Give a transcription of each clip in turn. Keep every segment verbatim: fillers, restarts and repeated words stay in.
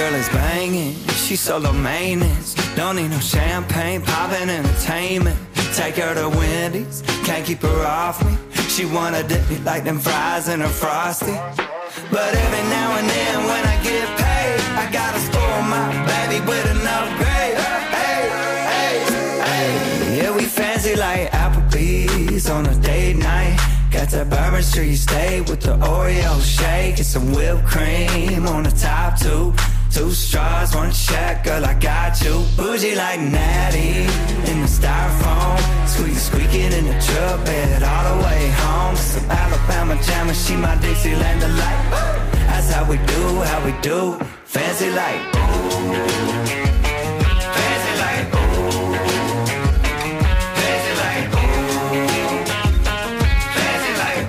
girl is banging, she's solo maintenance. Don't need no champagne, poppin' entertainment. Take her to Wendy's, can't keep her off me. She wanna dip me like them fries in her Frosty. But every now and then when I get paid, I gotta spoil my baby with an upgrade. Hey, hey, hey. Yeah, we fancy like Applebee's on a date night. Got that Bourbon Street steak with the Oreo shake and some whipped cream on the top two. Two straws, one check, girl, I got you. Bougie like Natty in the styrofoam. Squeak, squeaking in the truck bed all the way home. Some Alabama jam and she my Dixieland delight. That's how we do, how we do. Fancy like fancy like fancy like fancy like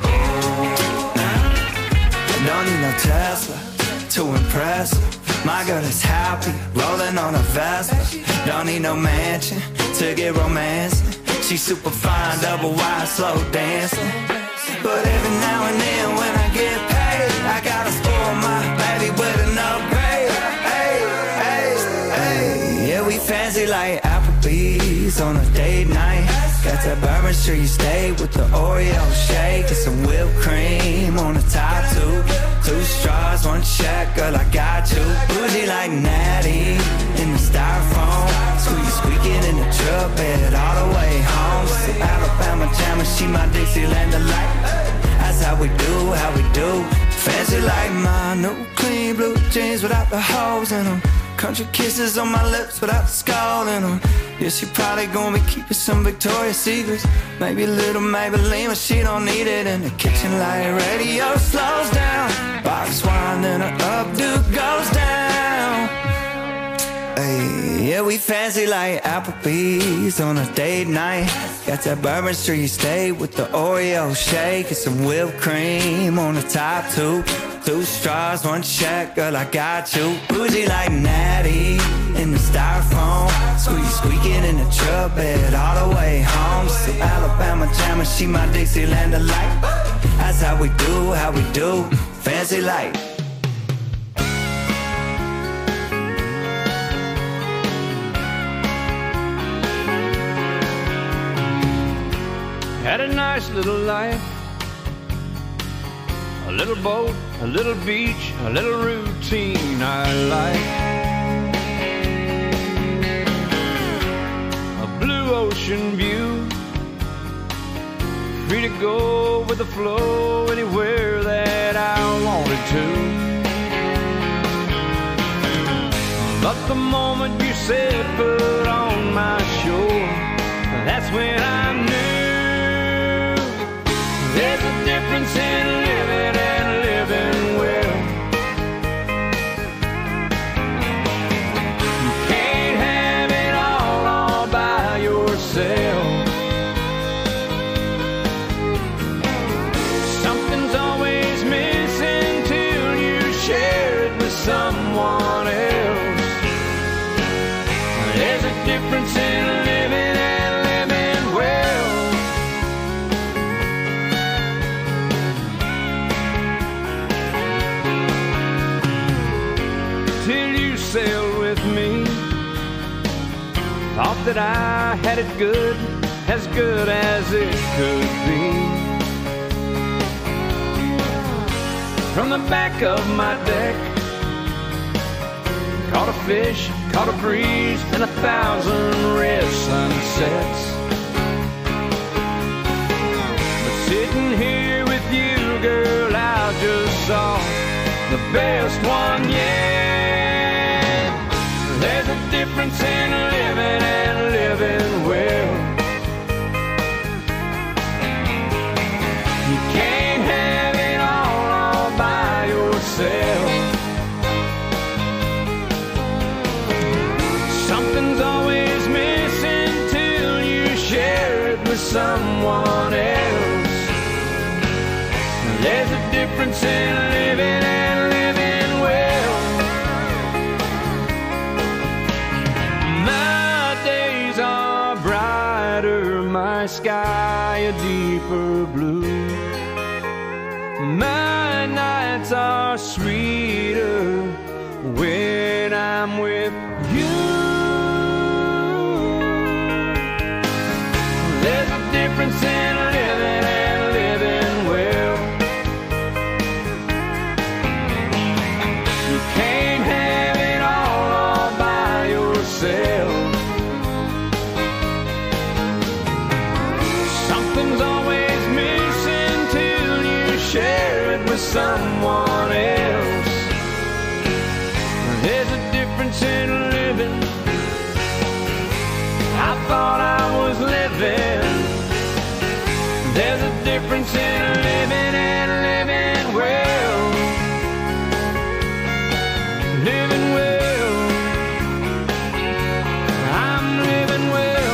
Don't need no Tesla to impress her. My girl is happy, rolling on a Vespa. Don't need no mansion to get romancing. She's super fine, double wide, slow dancing. But every now and then when I get paid, I gotta spoil my baby with an upgrade. Hey, hey, hey. Yeah, we fancy like Applebee's on a date night. Got that Bourbon Street steak with the Oreo shake and some whipped cream on the top two. Two straws, one check, girl, I got you. Bougie like Natty in the styrofoam. Squeak, squeaking in the truck bed all the way home. Some Alabama jam and she my Dixieland delight. That's how we do, how we do. Fancy like my new clean blue jeans without the holes in them. Country kisses on my lips without the skull in them. Yeah, she probably gonna be keeping some Victoria's Secrets. Maybe a little Maybelline, but she don't need it. In the kitchen light radio slows down. Box wine and her updo goes down. Hey, yeah, we fancy like Applebee's on a date night. Got that Bourbon Street steak with the Oreo shake and some whipped cream on the top two. Two straws, one check, girl, I got you. Bougie like Natty in the styrofoam. Squeak, squeaking in the truck bed all the way home. Some Alabama jam and she my Dixieland delight. That's how we do, how we do. Fancy like had a nice little life. A little boat, a little beach, a little routine I like. A blue ocean view, free to go with the flow anywhere that I wanted to. But the moment you said put on my shore, that's when I knew there's a difference in living and living well. You can't have it all all by yourself. Something's always missing till you share it with someone else. There's a difference in living and living well. Till you sailed with me, thought that I had it good, as good as it could be. From the back of my deck, caught a fish, caught a breeze, and a thousand red sunsets. But sitting here with you, girl, I just saw the best one yet. There's a difference in living and living well. You can't have it all all by yourself. Something's always missing till you share it with someone else. There's a difference in living and living well. My days are brighter, my sky a deeper blue. My nights are sweeter when I'm with you. There's a difference in living and living well. You can't have it all, all by yourself. Something's always missing till you share it with someone else. There's a difference in living. I thought I was living. There's a difference in living and living well. Living well. I'm living well.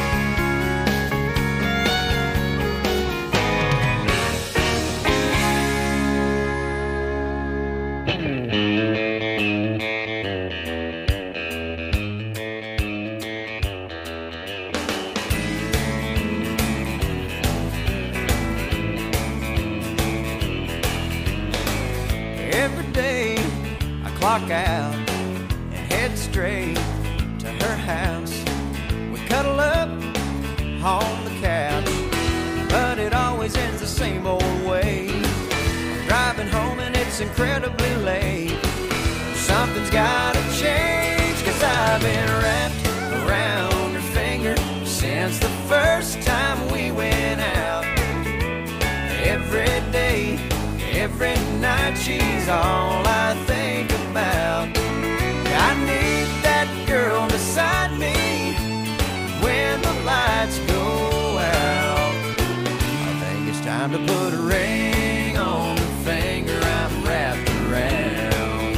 Every day I clock out and head straight to her house. We cuddle up on the couch, but it always ends the same old way. I'm driving home and it's incredibly late. Something's gotta change, 'cause I've been wrapped around her finger since the first time we went out. Every day, every night, she's all I think about. I need that girl beside me when the lights go out. I think it's time to put a ring on the finger I'm wrapped around.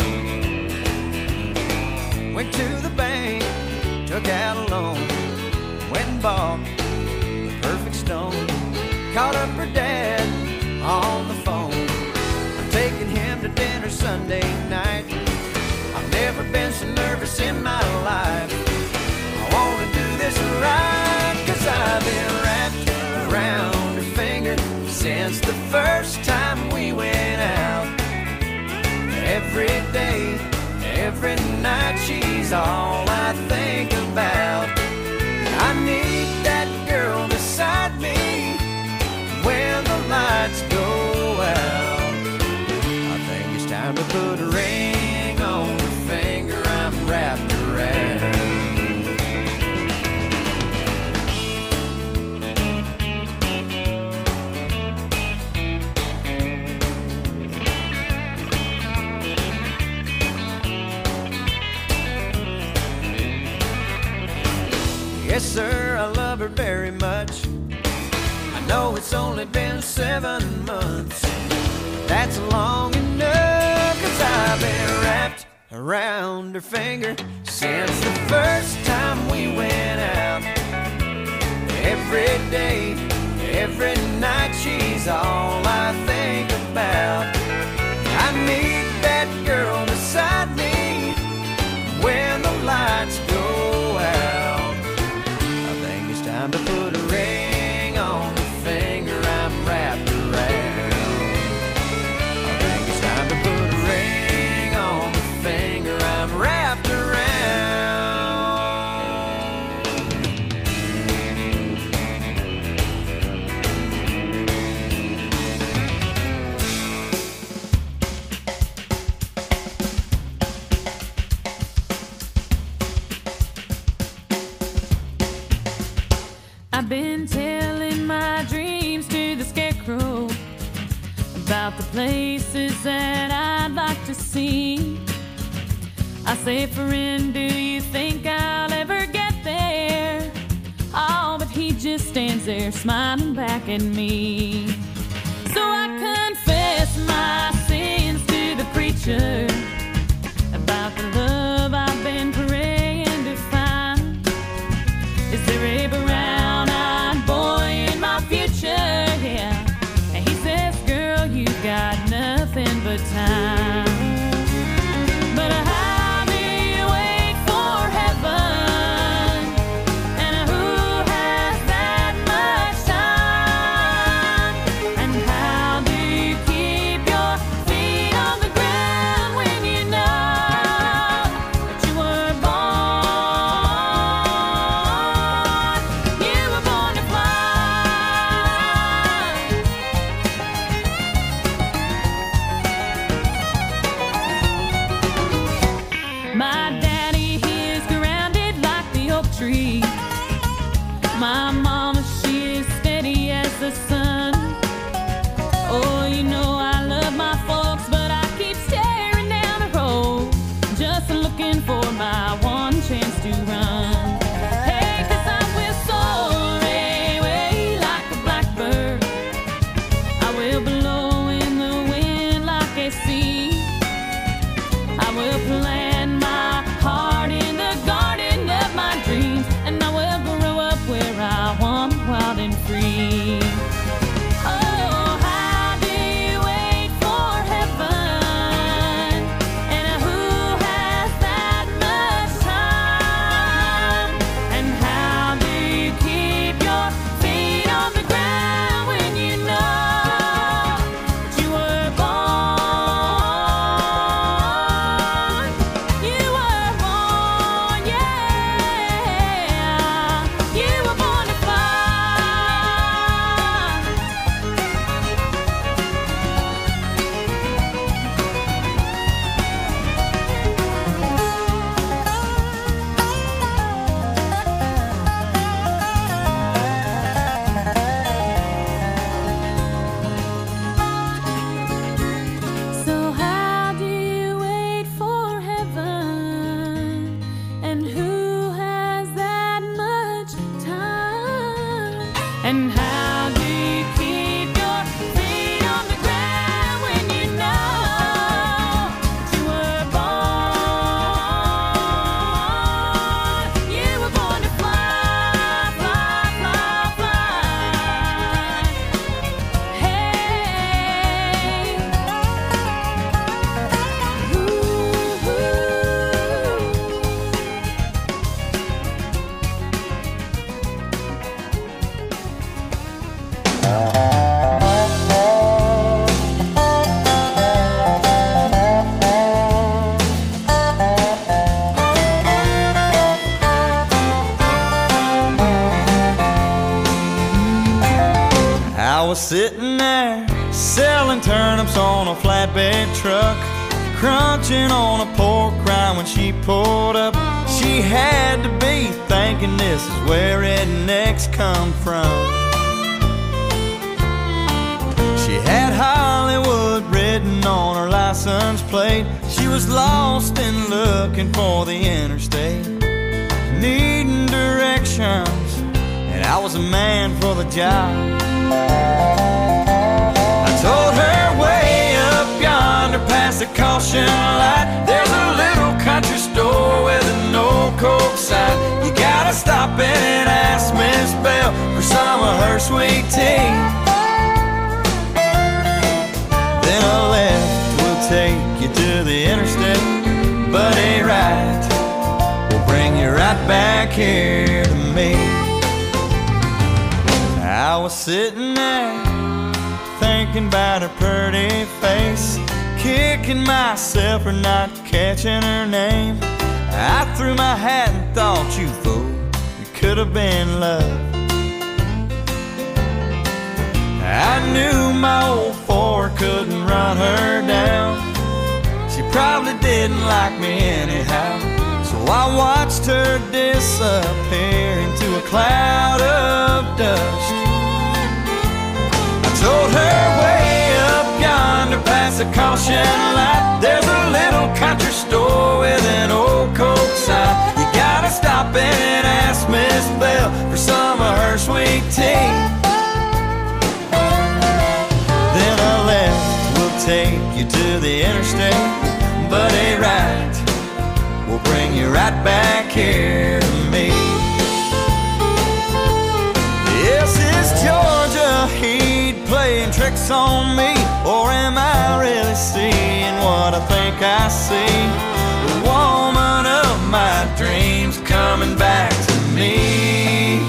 Went to the bank, took out a loan, went and bought the perfect stone. Called up her dad on the phone. I'm taking him to dinner Sunday night. I've never been so nervous in my life. I wanna do this right, 'cause I've been wrapped around her finger since the first time we went out. Every day, every night, she's all I think about. I need that girl beside me when the lights go out. I think it's time to put a ring on the finger I'm wrapped around. Yes, sir, I love her very much. I know it's only been seven months. That's long enough, 'cause I've been wrapped around her finger since the first time we went out. Every day, every night, she's all I think about. I need that girl beside me when the lights go out. I think it's time to put a ring on the finger I'm wrapped around. I think it's time to put a ring on the finger I'm wrapped around. I've been telling my dreams to the scarecrow about the places that I'd like to see. I say, friend, do you think I'll ever get there? Oh, but he just stands there smiling back at me. So I confess my sins to the preacher about the love I've been praying to find. Is there a brown-eyed boy in my future? Yeah. And he says, girl, you got nothing but time. But I'll be waiting for heaven, and who has that much time? sitting there selling turnips on a flatbed truck, crunching on a pork rind when she pulled up. She had to be thinking this is where rednecks come from. She had Hollywood written on her license plate. She was lost and looking for the interstate, needing directions, and I was a man for the job. I told her way up yonder past the caution light, there's a little country store with an old Coke sign. You gotta stop in and ask Miss Bell for some of her sweet tea. Then a left will take you to the interstate, but a right will bring you right back here to me. I was sitting there thinking about her pretty face, kicking myself for not catching her name. I threw my hat and thought, you fool, you could have been love. I knew my old Ford couldn't run her down. She probably didn't like me anyhow, so I watched her disappear into a cloud of dust. I told her way up yonder past the caution light, there's a little country store with an old Coke sign. You gotta stop in and ask Miss Bell for some of her sweet tea. Then a left will take you to the interstate, but a right will bring you right back here to me. Yes, it's Georgia heat playing tricks on me, or am I really seeing what I think I see? The woman of my dreams coming back to me.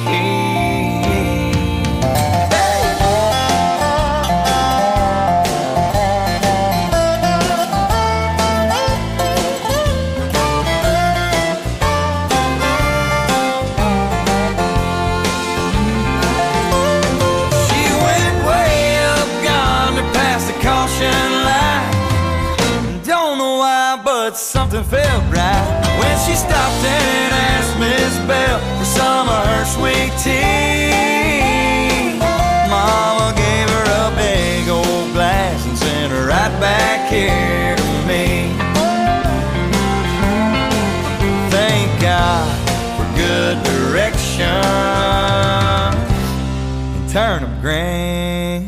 Something felt right when she stopped and asked Miss Bell for some of her sweet tea. Mama gave her a big old glass and sent her right back here to me. Thank God for good direction and turnip greens.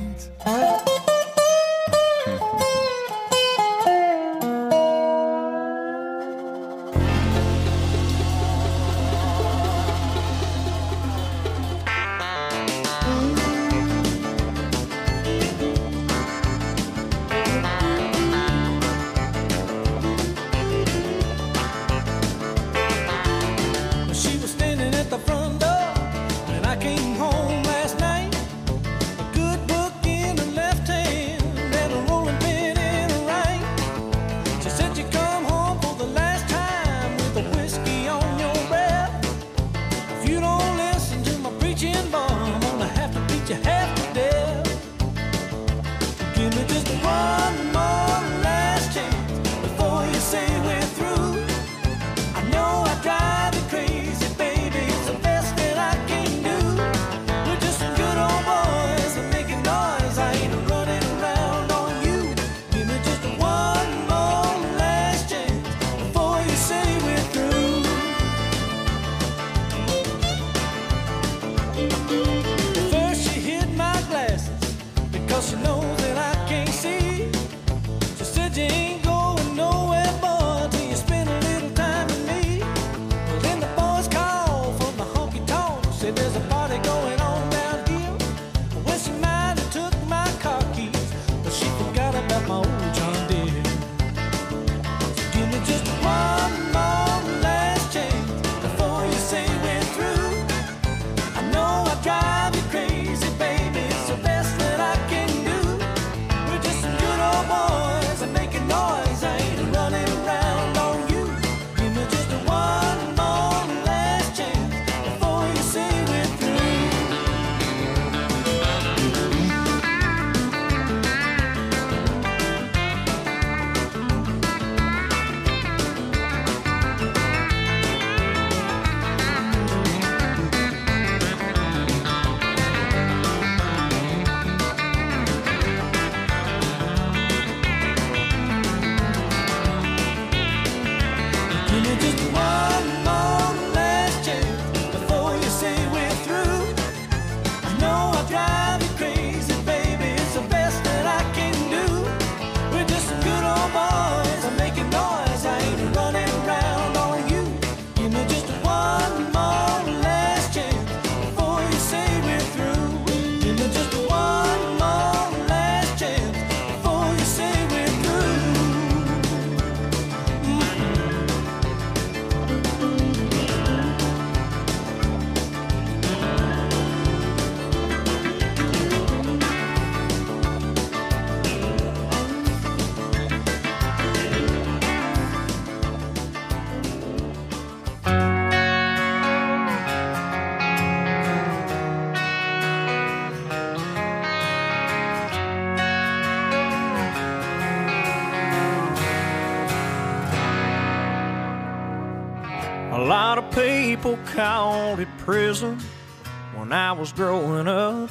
A lot of people called it prison when I was growing up,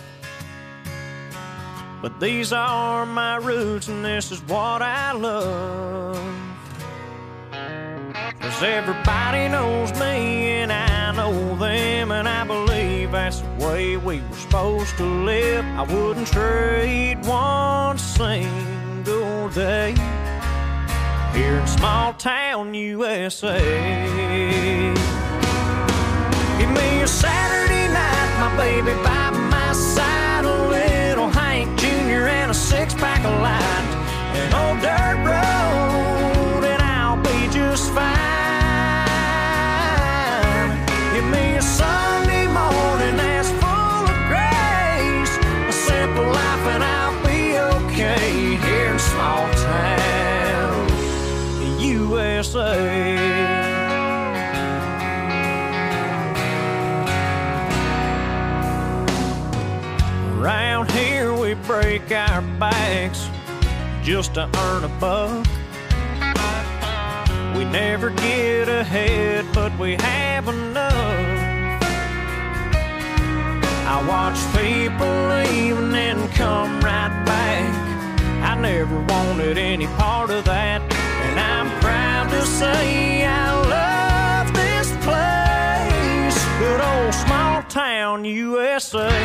but these are my roots and this is what I love. 'Cause everybody knows me and I know them, and I believe that's the way we were supposed to live. I wouldn't trade one single day here in small town U S A. Give me a Saturday night, my baby by my side, a little Hank Junior and a six-pack of light, an old dirt road, and I'll be just fine. Give me a Sunday morning that's full of grace, a simple life, and I'll be okay here in small town U S A. Around here we break our backs just to earn a buck. We never get ahead, but we have enough. I watch people leave and then come right back. I never wanted any part of that, and I'm proud to say I love this place, good old small town U S A.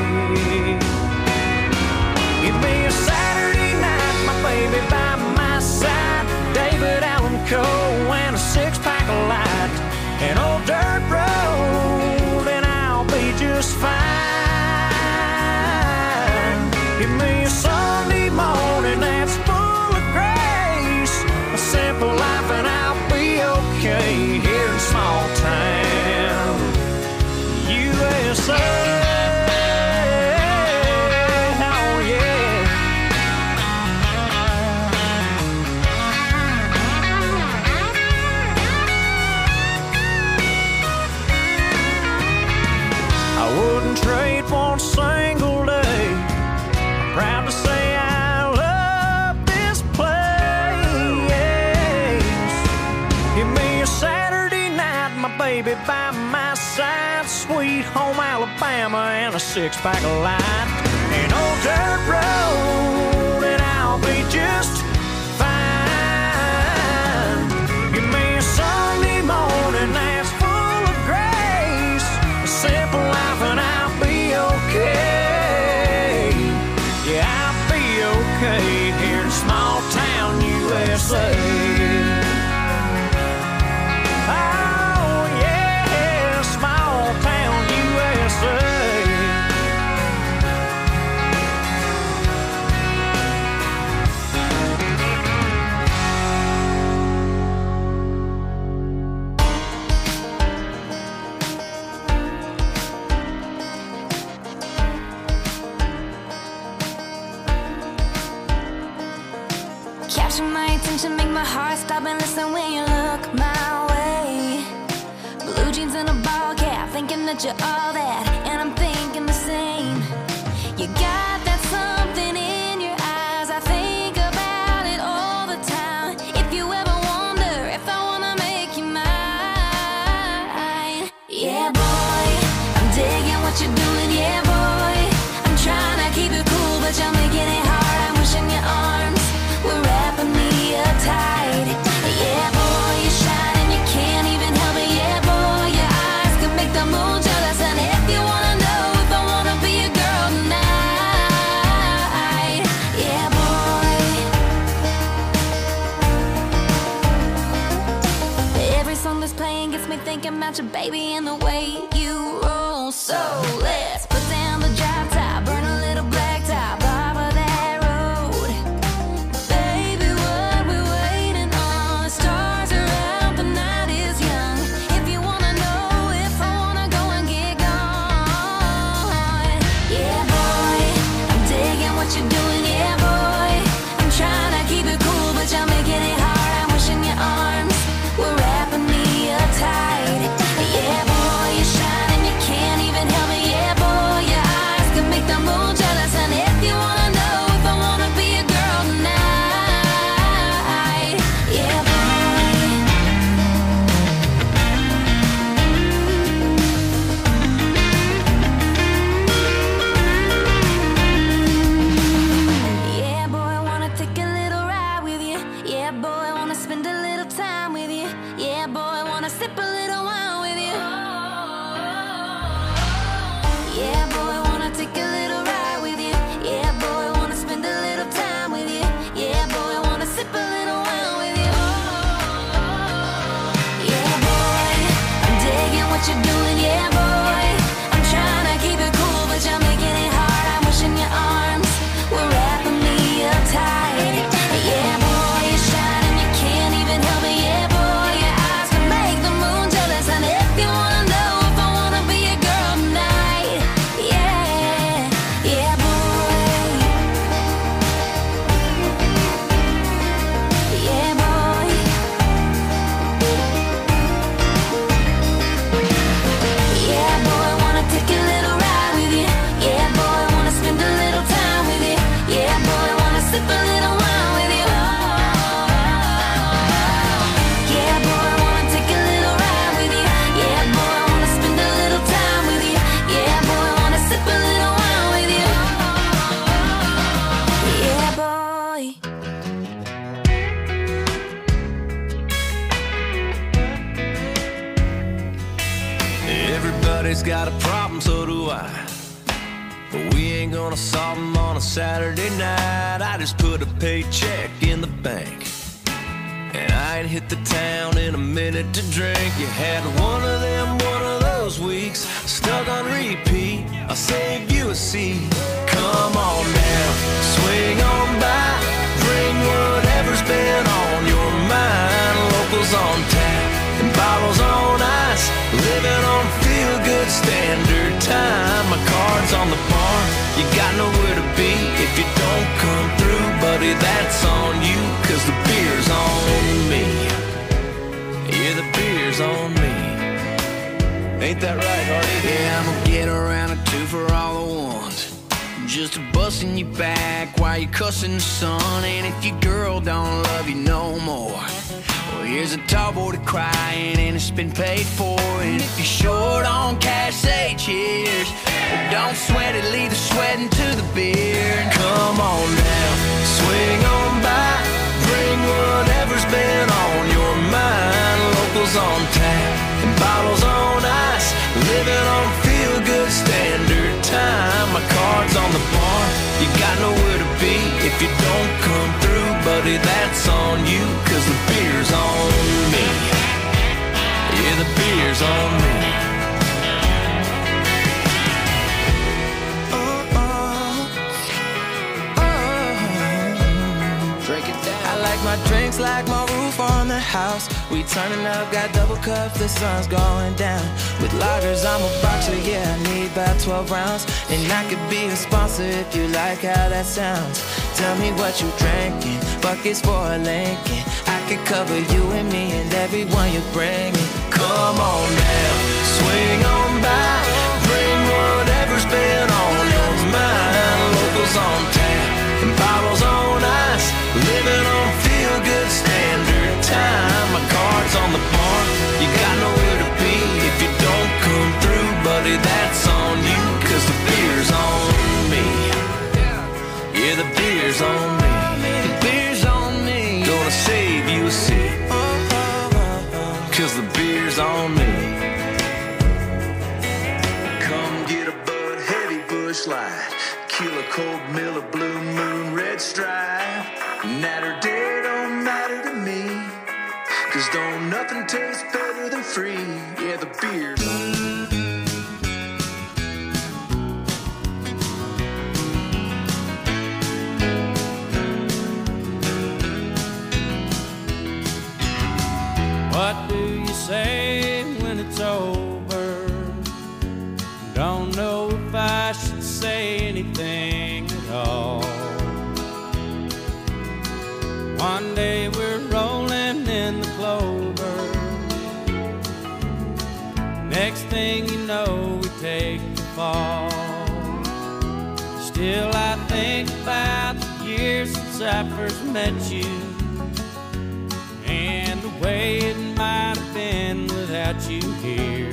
Give me a Saturday night, my baby by my side, David Allan Coe and a six-pack of light, an old dirt road, and I'll be just fine. Give me a Sunday morning that's full of grace, a simple life, and I'll be okay here in small town U S A. Trade one single day. I'm proud to say I love this place. Give me a Saturday night, my baby by my side, sweet home Alabama and a six-pack of light, an old dirt road, and I'll be just fine. Give me a Sunday morning that's full of grace, a simple life, and I'll okay. Yeah, I'll be okay here in small town U S A. Oh yeah, small town U S A. Capture my attention, make my heart stop and listen when you look my way. Blue jeans and a ball cap, thinking that you're all that, and I'm thinking the same. You got that something in your eyes, I think about it all the time. If you ever wonder if I wanna make you mine, yeah boy, I'm digging what you're doing, yeah boy. I'm trying to keep it cool, but you're making it hard. I'm wishing your arms were wrapping me up tight. Yeah, boy, you shine and you can't even help it. Yeah, boy, your eyes can make the moon jealous. And if you wanna know if I wanna be a girl tonight, yeah, boy. Every song that's playing gets me thinking about your baby and the way you roll. So let's put down the drop top, burn a little black top off of that road. Baby, what we waiting on? The stars are out, the night is young. If you wanna know if I wanna go and get gone, yeah boy, I'm digging what you're doing, yeah boy. I'm trying to keep it cool, but you're making it hard. I'm wishing your arms were wrapping me up tight. Yeah boy, you shine and you can't even help it. Yeah boy, your eyes can make the moon wanna sip a little wine with you. Yeah, boy, wanna take a little ride with you. Yeah, boy, wanna spend a little time with you. Yeah, boy, wanna sip a little wine with you. Yeah, boy, I'm digging what you're doing. Yeah, boy, I'm trying to keep it cool, but you're making it hard. I'm wishing your arms were wrapping me up tight. Yeah, boy, you're shining, you can't even help it. Yeah, boy, your eyes can make the moon jealous. And if you wanna know if I wanna be a girl tonight, yeah, yeah, boy, yeah, boy, yeah, boy, wanna take a little ride with you. Yeah, boy, wanna spend a little time with you. Yeah, boy, wanna sip a little wine with you. Yeah, boy, wanna take a little ride with you. Yeah, boy, wanna spend a little time with you. Yeah, boy, wanna sip a little wine with you. Yeah, boy. Everybody's got a problem, so do I. But we ain't gonna solve them on a Saturday night. I just put a paycheck in the bank, and I ain't hit the town in a minute to drink. You had one of them, one of those weeks, stuck on repeat. I'll save you a seat. Come on now, swing on by, bring whatever's been on your mind. Locals on tap and bottles on ice, living on feel-good standard time. My card's on the bar, you got nowhere to be if you don't come through, buddy, that's on you, cause the beer's on me. Yeah, the beer's on me. Ain't that right, Hardy? Yeah, I'm gonna get around a two for all the ones, just a busting you back while you're cussing the sun. And if your girl don't love you no more, well, here's a tall boy to crying and it's been paid for. And if you're short on cash, say cheers. But don't sweat it, leave the sweating to the beer. Come on now, swing on by, bring whatever's been on your mind. Locals on tap and bottles on ice, living on feel-good standard time. My card's on the bar, you got nowhere to be if you don't come through, buddy, that's on you, cause the beer's on me. Yeah, the beer's on me. My drinks like my roof on the house. We turning up, got double cups, the sun's going down. With lagers, I'm a boxer, yeah, I need about twelve rounds. And I could be a sponsor if you like how that sounds. Tell me what you drinking, buckets for a Lincoln. I could cover you and me and everyone you're bringing. Come on now, swing on by, bring whatever's been on your mind. Locals on tap and bottles on ice, living on feel-good standard time. My card's on the bar, you got nowhere to be if you don't come through, buddy, that's on you, cause the beer's on me. Yeah, the beer's on me. The beer's on me. Gonna save you a seat, cause the beer's on me. Come get a Bud Heavy Bush Light, Killer Cold Miller Blue Moon Red Stripe. Natter day don't matter to me, cause don't nothing taste better than free. Yeah, the beer's What do you say when it's over? Don't know if I should say anything at all. One day we're rolling in the clover, next thing you know we take the fall. Still I think about the years since I first met you, and the way it might have been without you here.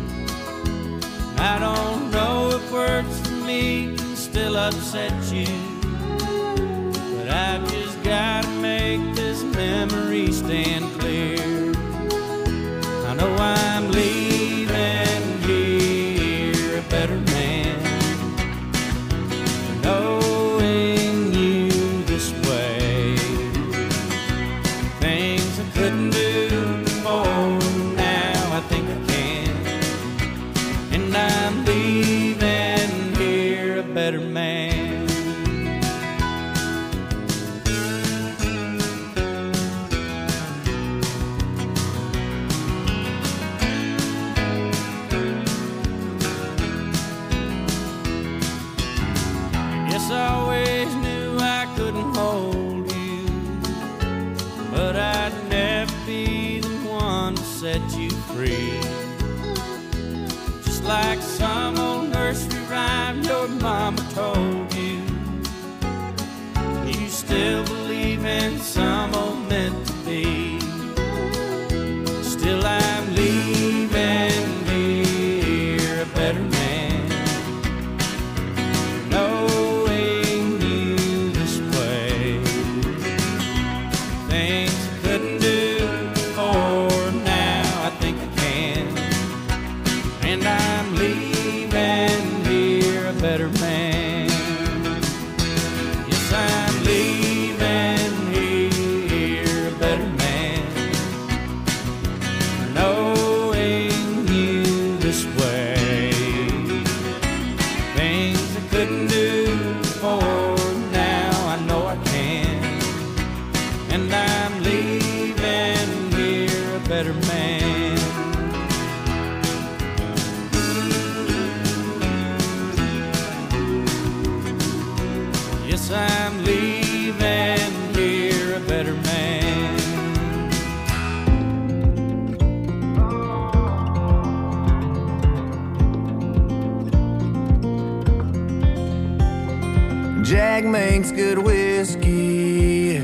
I don't know if words for me can still upset you, but I've just gotta make this memory stand clear. I know I'm leaving here a better man for knowing you this way. Things I couldn't do before, now I think I can. And I'm leaving here a better man. I always knew I couldn't hold you, but I'd never be the one to set you free. Just like some old nursery rhyme your mama told you, you still believe in some old meant to be. Still I'm leaving here a better man. Better man. Yes, I'm leaving here a better man, knowing you this way. Things I couldn't do before, now I know I can. And I'm leaving here a better man. I'm leaving here a better man. Jack makes good whiskey,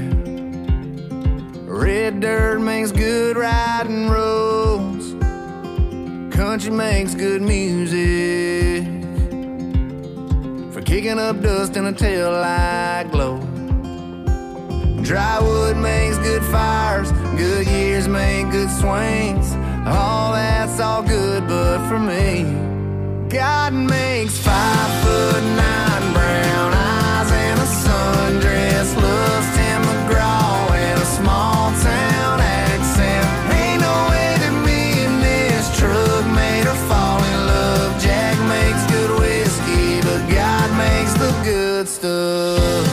red dirt makes good riding roads, country makes good music, kicking up dust in a taillight glow. Dry wood makes good fires, good years make good swings. All that's all good, but for me, God makes five foot nine brown eyes and a sundress, loves Tim McGraw and a small town accent. Ain't no way that me and this truck made her fall in love. Jack makes good whiskey, but God makes the good stuff.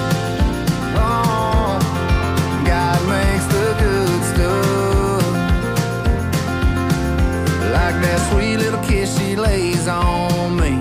Oh, God makes the good stuff. Like that sweet little kiss she lays on me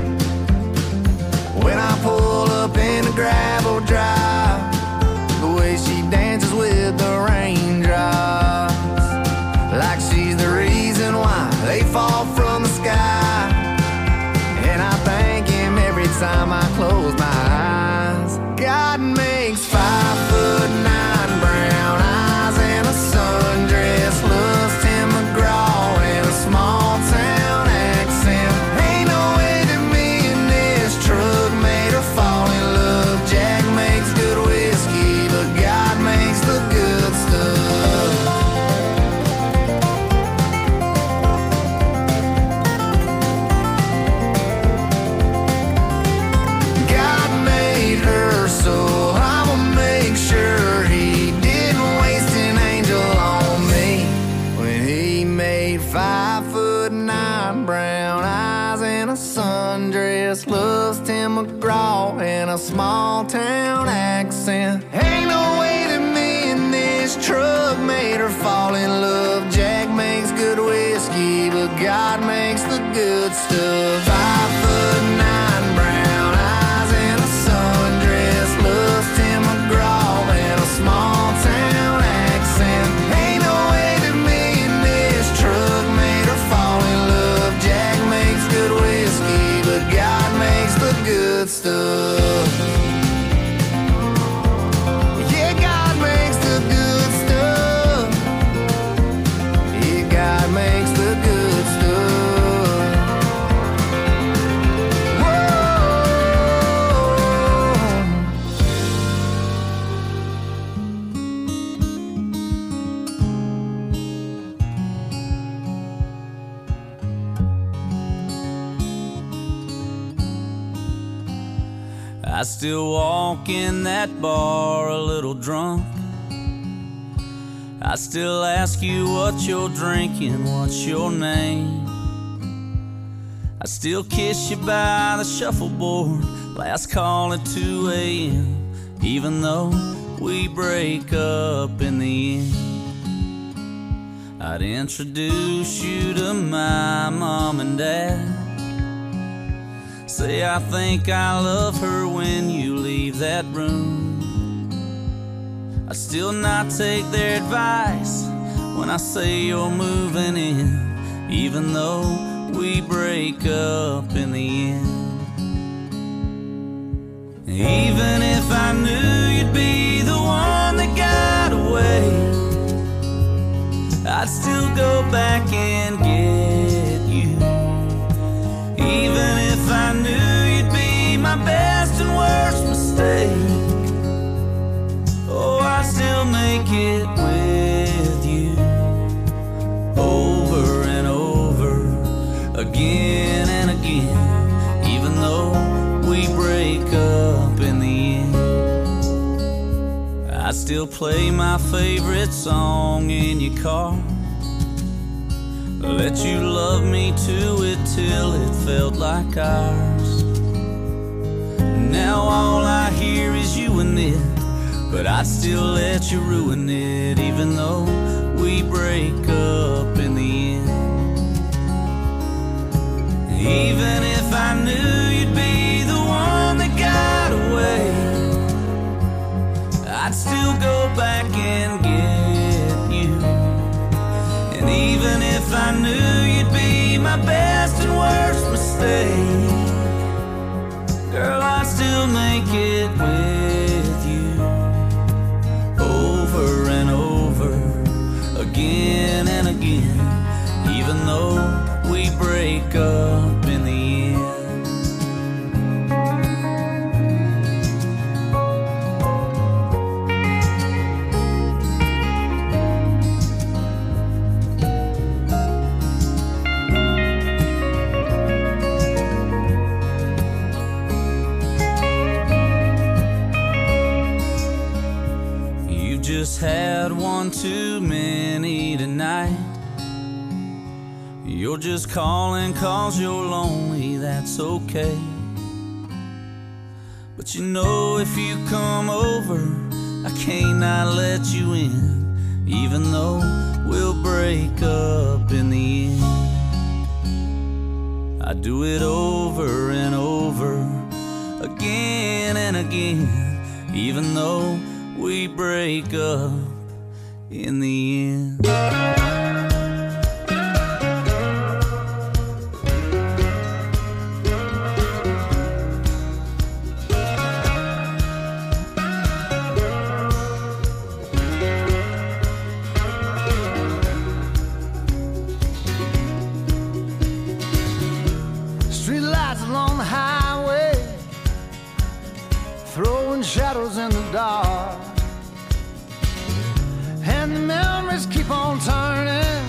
when I pull up in a gravel drive, the way she dances with the raindrops, like she's the reason why they fall from the sky. And I thank him every time I close my eyes. God makes five foot nine brown eyes and a sundress, loves Tim McGraw and a small town accent. Ain't no way that me and this truck made her fall in love. Jack makes good whiskey, but God makes the good stuff. So I'ma make sure he didn't waste an angel on me when he made five foot nine brown eyes and a sundress, loves Tim McGraw and a small town accent. Ain't no way that me and this truck made her fall in love. Jack makes good whiskey, but God makes the good stuff. Five foot nine brown eyes and a sundress, loves Tim McGraw and a small town accent. Ain't no way that me and this truck made her fall in love. Jack makes good whiskey, but God makes the good stuff. Yeah, God makes the good stuff. Yeah, God makes the good stuff. I still walk in that bar a little drunk. I still ask you what you're drinking, what's your name. I still kiss you by the shuffleboard, last call at two a.m. Even though we break up in the end. I'd introduce you to my mom and dad. Say I think I love her when you leave that room. I still not take their advice when I say you're moving in, even though we break up in the end. Even if I knew you'd be the one that got away, I'd still go back and get you. Even if I knew you'd be my best and worst mistake, oh, I'd still make it with you. Over and over, again and again, even though we break up in the end. I still play my favorite song in your car, let you love me to it till it felt like ours. Now all I hear is you and it, but I'd still let you ruin it, even though we break up in the end. Even if I knew you'd be the one that got away, I'd still go back and get you. And even if I knew you'd be my best and worst mistake, girl, I'd still make it with you. Over and over, again and again, even though we break up in the end. You just had one too many tonight. You're just calling cause you're lonely, that's okay. But you know if you come over, I can't not let you in, even though we'll break up in the end. I do it over and over, again and again, even though we break up in the end. Shadows in the dark, and the memories keep on turning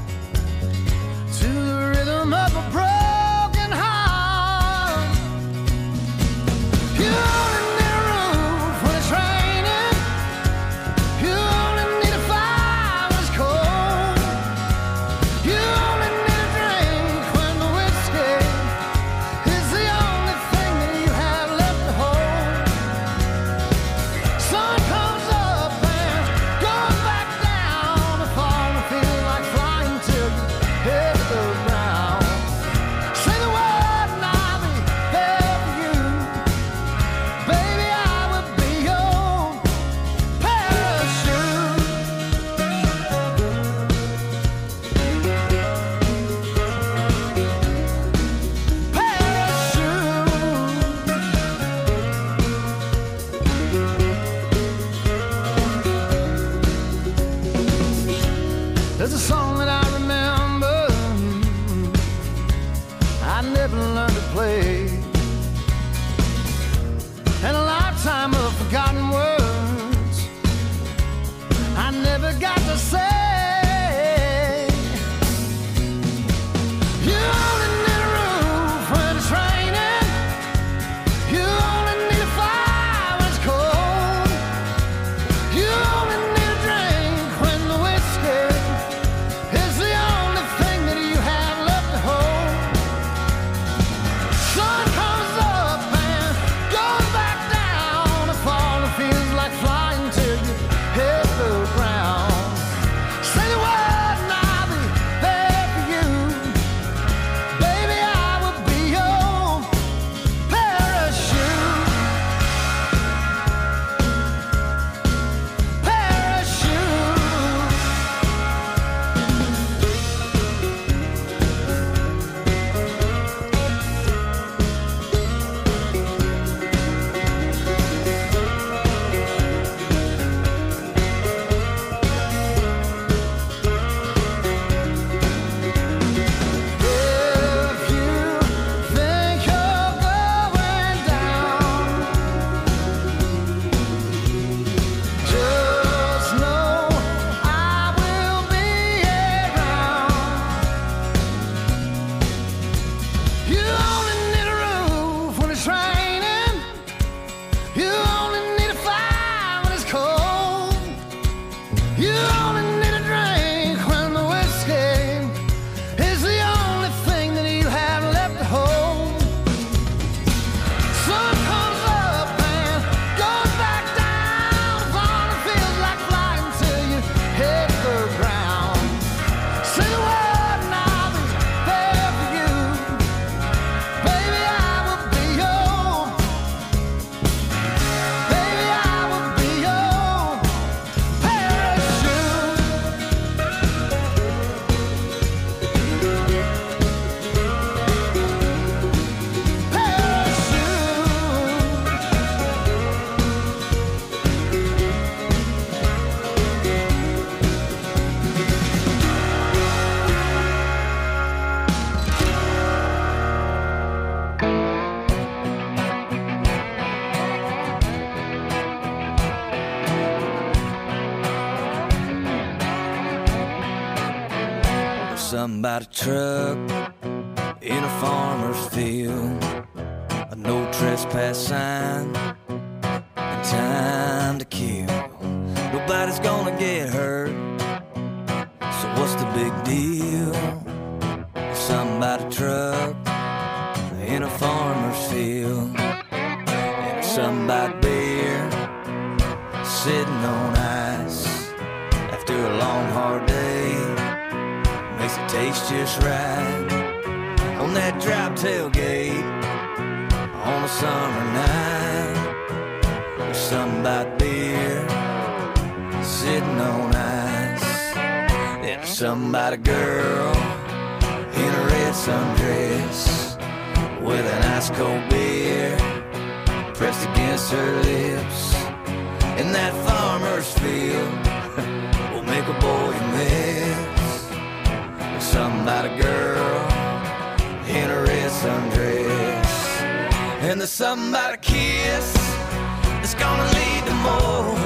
to the rhythm of a broken heart. You only need a roof when it's raining. You only need a fire when it's cold. You only need a drink when the whiskey is the only thing that you have left to hold. Sun comes up and goes back down, the fall and feel like flying till you hit the ground. Say the word and I'll be there for you. Baby, I will be your parachute. There's a song that I remember I never learned to play, and a lifetime of forgotten words I never got to say. You only need a roof when it's raining. You only need a fire something about a truck in a farmer's field, a no trespass sign, and time to kill. Nobody's gonna get hurt, so what's the big deal? Something about a truck in a farmer's field, and something about beer sitting on ice after a long hard day, makes it taste just right on that drop tailgate on a summer night. There's something about beer sitting on ice, and there's something about a girl in a red sundress with an ice cold beer pressed against her lips. In that farmer's field will make a boy miss. There's something about a girl in a red sundress, and there's something about a kiss that's gonna lead to more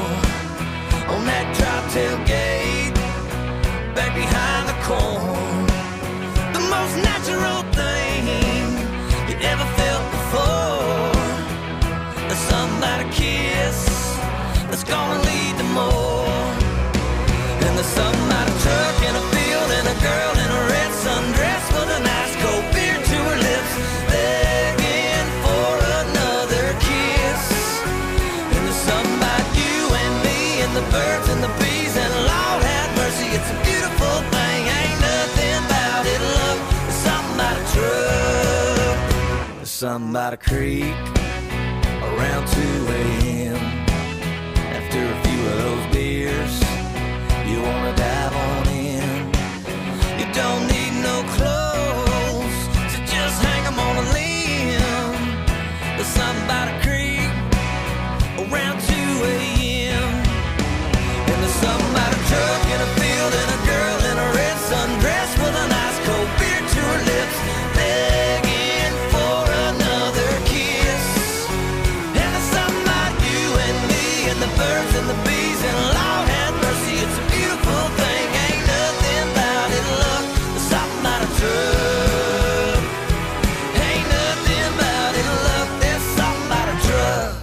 on that drop tailgate back behind the corn. The most natural thing you ever felt before. There's something about a kiss that's gonna lead to more. And there's something about a truck in a field and a girl in a red sundress with an ice cold beer to her lips, begging for another kiss. And there's something about you and me and the birds and the bees, and Lord have mercy, it's a beautiful thing. Ain't nothing about it, love. There's something about a truck. There's something about a creek around two a.m. After a few of those beers, you wanna dive on in. You don't need no clothes, so just hang 'em on a limb. There's something about a creek around two a.m. And there's something about a truck in a field and a girl in a red sundress with an ice cold beer to her lips, begging for another kiss. And there's something about you and me and the birds and the bees, and Lord have mercy, it's a beautiful thing. Ain't nothing about it, love. There's something about a truck. Ain't nothing about it, love. There's something about a truck.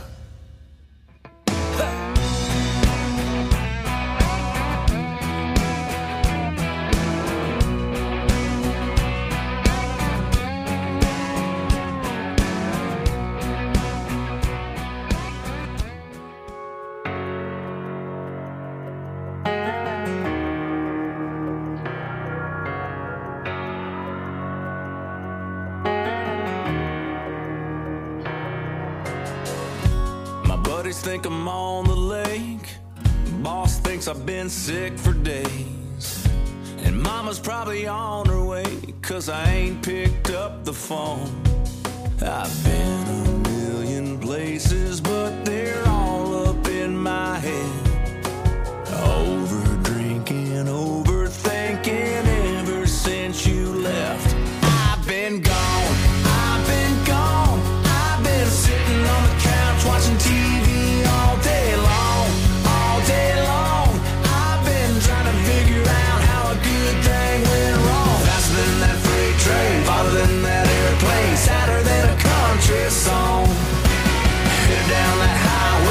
My buddies think I'm on the lake. Boss thinks I've been sick for days. And mama's probably on her way, 'cause I ain't picked up the phone. I've been a million places, but they're all up in my head. Over drinking, overthinking ever since you left. I've been gone, I've been gone. I've been sitting on the couch watching T V all day long, all day long. I've been trying to figure out how a good thing went wrong. Faster than that freight train, farther than that airplane, sadder than a country song. Headed down that highway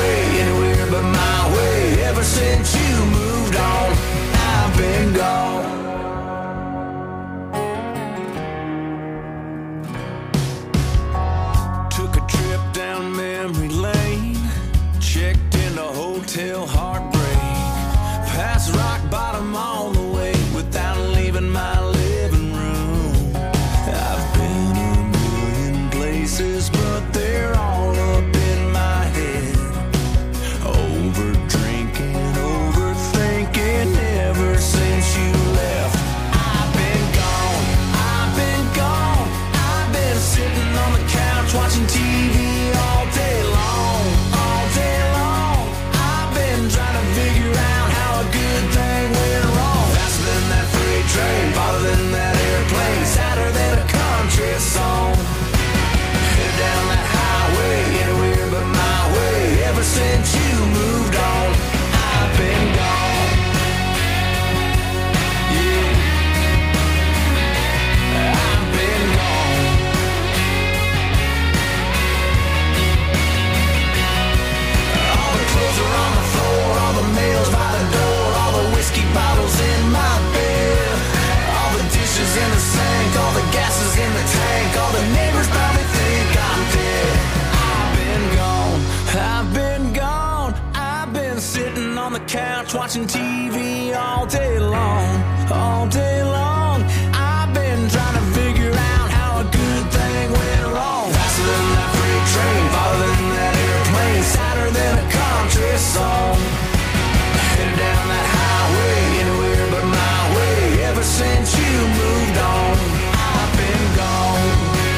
watching T V all day long, all day long. I've been trying to figure out how a good thing went wrong. Faster than that freight train, farther than that airplane, sadder than a country song. Headed down that highway, anywhere but my way. Ever since you moved on, I've been gone.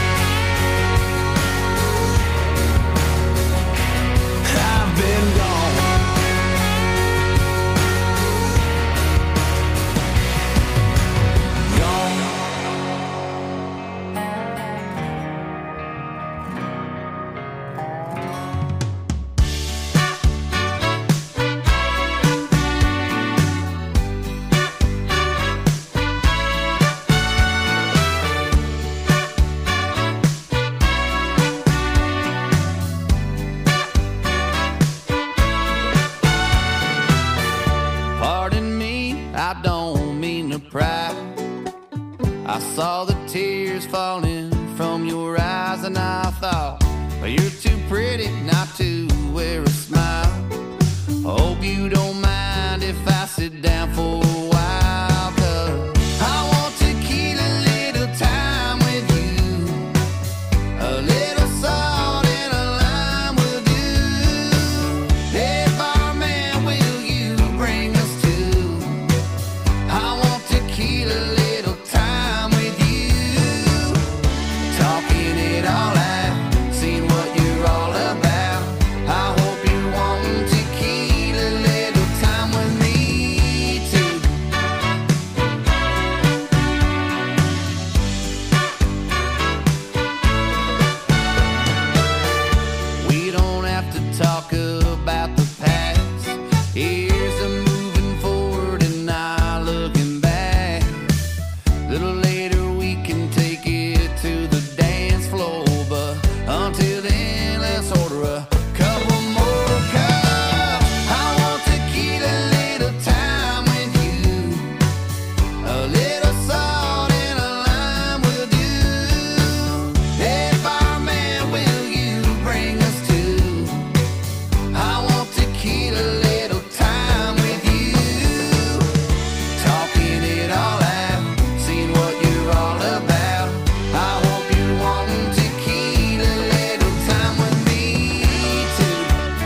I've been gone. I saw the tears falling from your eyes and I thought, well, you're too pretty not to wear a smile. Hope you don't mind if I sit down for a while, 'cause I want to keep a little time with you. A little salt and a lime will do. Hey, barman, will you bring us to? I want to keep a little time with you. Talking it all out, seeing what you're all about. I hope you're wanting to keep a little time with me too. We don't have to talk about the past. Here's a moving forward and not looking back. Little later we can take it to the dance floor, but until then let's order a couple more cups. I want to keep a little time with you. A little salt and a lime will do. Hey, barman, will you bring us to? I want to keep a little time with you. Talking it all out, seeing what you're all about. I hope you're wanting to keep a little time with me too.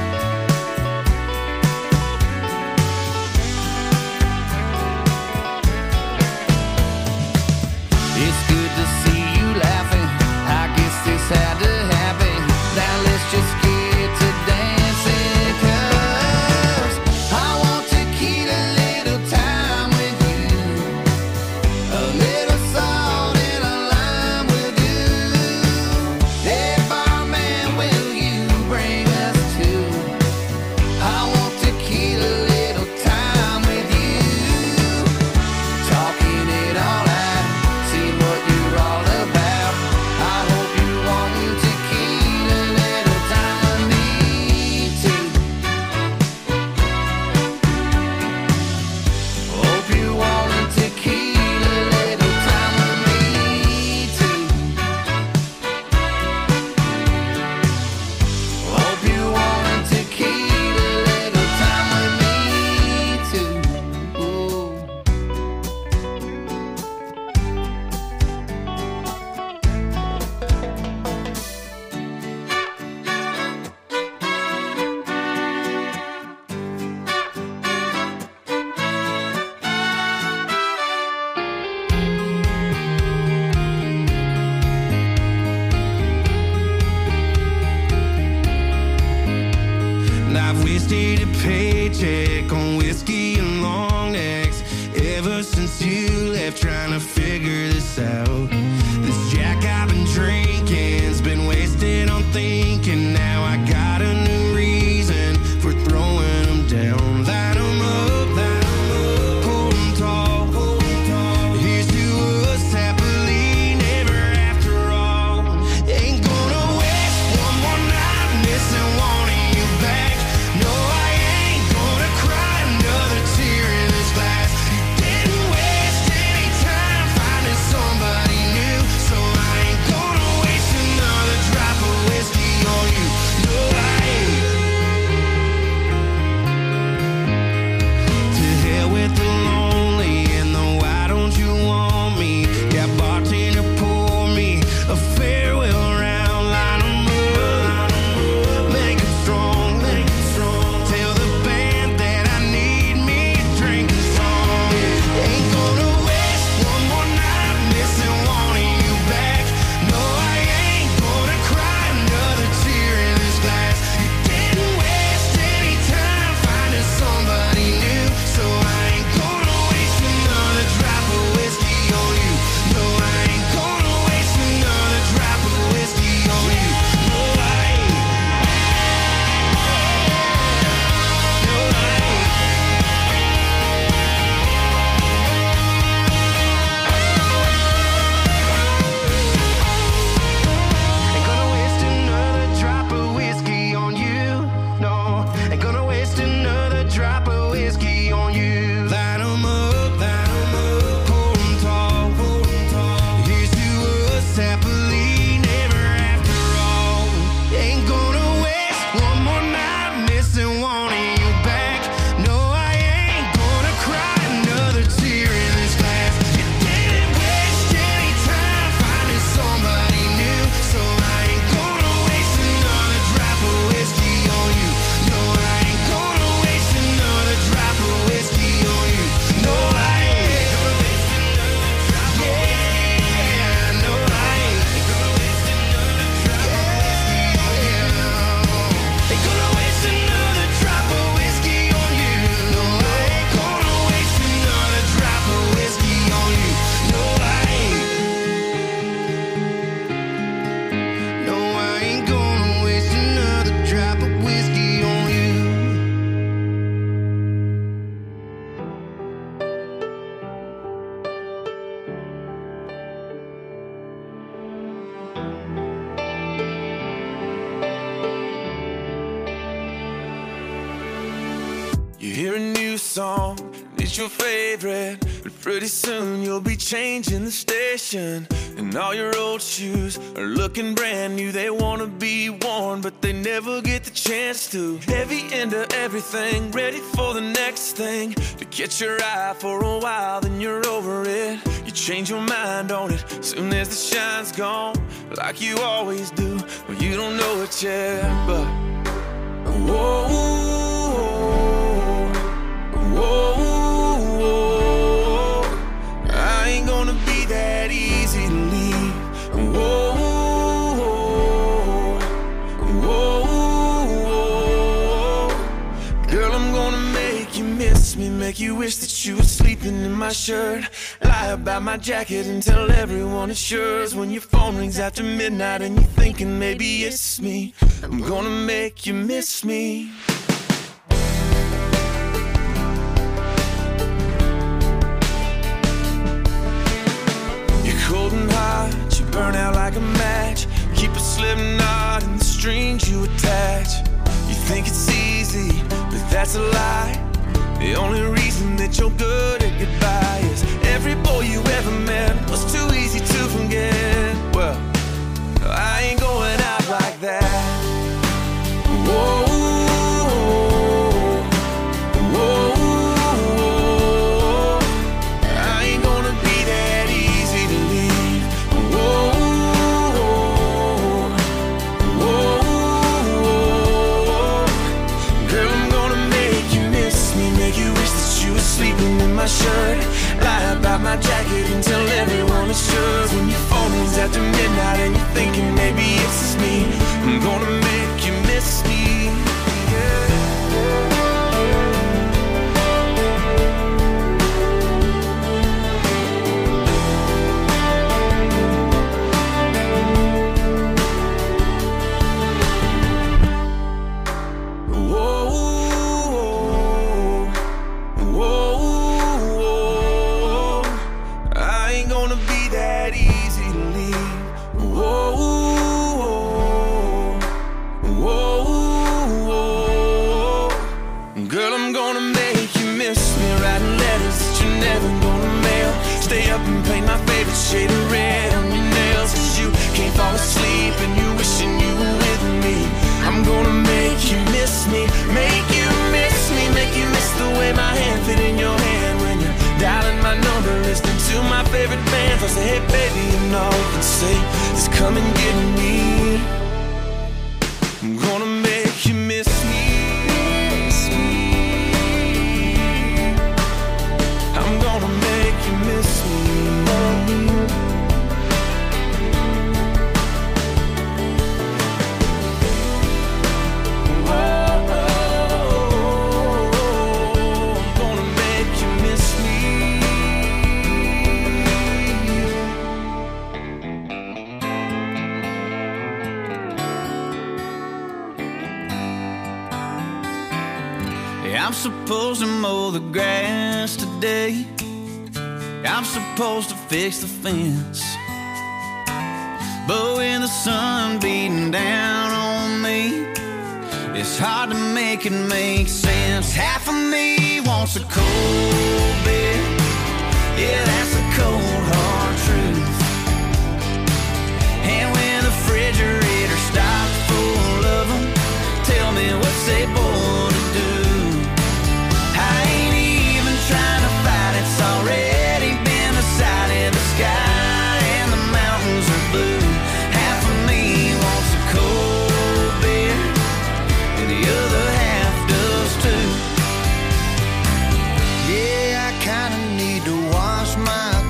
It's good to see you laughing. I guess this had to happen. Now let's just get to dancing, 'cause I want to keep a little time with you. A little salt and a lime will do. Hey, barman, will you bring us to? I want to keep a little time with you. Talking it all out, seeing what you're all about. I hope you're wanting to keep a little time with me too. Hope you're wanting to keep a little time with me too. Hope you're wanting to keep a little time with me too. Ooh. And I've wasted a paycheck on whiskey and long necks ever since you left, trying to figure this out. This jack I've been drinking's been wasted on thinking. Now I got a new reason for throwing them down. Line 'em up, line 'em up, hold 'em tall, hold 'em tall. Here's to us happily never after all. Ain't gonna waste one more night missing wanting you back. No, I ain't gonna cry another tear in this glass. You didn't waste any time finding somebody hear a new song, it's your favorite, but pretty soon you'll be changing the station. And all your old shoes are looking brand new. They wanna be worn, but they never get the chance to. Heavy into everything, ready for the next thing. To catch your eye for a while, then you're over it. You change your mind on it, soon as the shine's gone, like you always do. Well, you don't know it yet, but whoa, whoa, whoa, I ain't gonna be that easy to leave. Whoa, whoa, whoa, girl, I'm gonna make you miss me, make you wish that you were sleeping in my shirt. Lie about my jacket and tell everyone it's yours. When your phone rings after midnight and you're thinking maybe it's me, I'm gonna make you miss me. You're cold and hot, you burn out like a match. Keep a slip knot in the strings you attach. You think it's easy, but that's a lie. The only reason that you're good at goodbye is every boy you ever met was too easy to forget. Well, I ain't going out like that. Whoa, whoa, whoa, I ain't gonna be that easy to leave. Whoa, whoa, girl, I'm gonna make you miss me, make you wish that you were sleeping in my shirt. Lie about my jacket and tell everyone it's yours. When your phone rings after midnight and you're thinking maybe it's just me, I'm gonna make you miss me. Shade of red on your nails, cause you can't fall asleep and you wishing you were with me. I'm gonna make you miss me, make you miss me, make you miss the way my hand fit in your hand when you're dialing my number, listening to my favorite bands. I say, hey baby, you know you can say, just come and get me. I'm gonna make you miss me. I'm gonna make you miss me. I'm supposed to mow the grass today. I'm supposed to fix the fence. But when the sun beating down on me, it's hard to make it make sense. Half of me wants a cold bed. Yeah, that's a cold hard truth. And when the refrigerator stops full of them, tell me what's they born to do. It's already been decided, the sky and the mountains are blue. Half of me wants a cold beer, and the other half does too. Yeah, I kinda need to wash my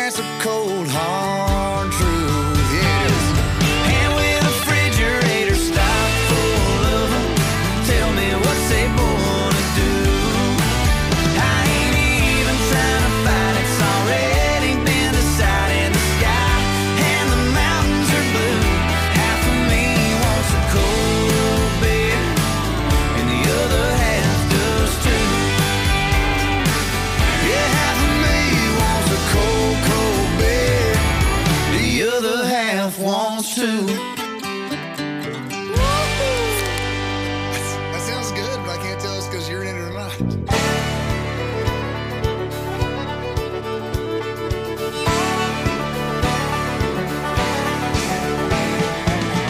that's a cold, hard truth, yes. And with a refrigerator stocked full of them, tell me what's they gonna do? I ain't even trying to fight, it's already been decided. The sky and the mountains are blue. Half of me wants a cold beer, and the other half does too. Yeah, half of me wants a cold, cold beer. The other half wants to.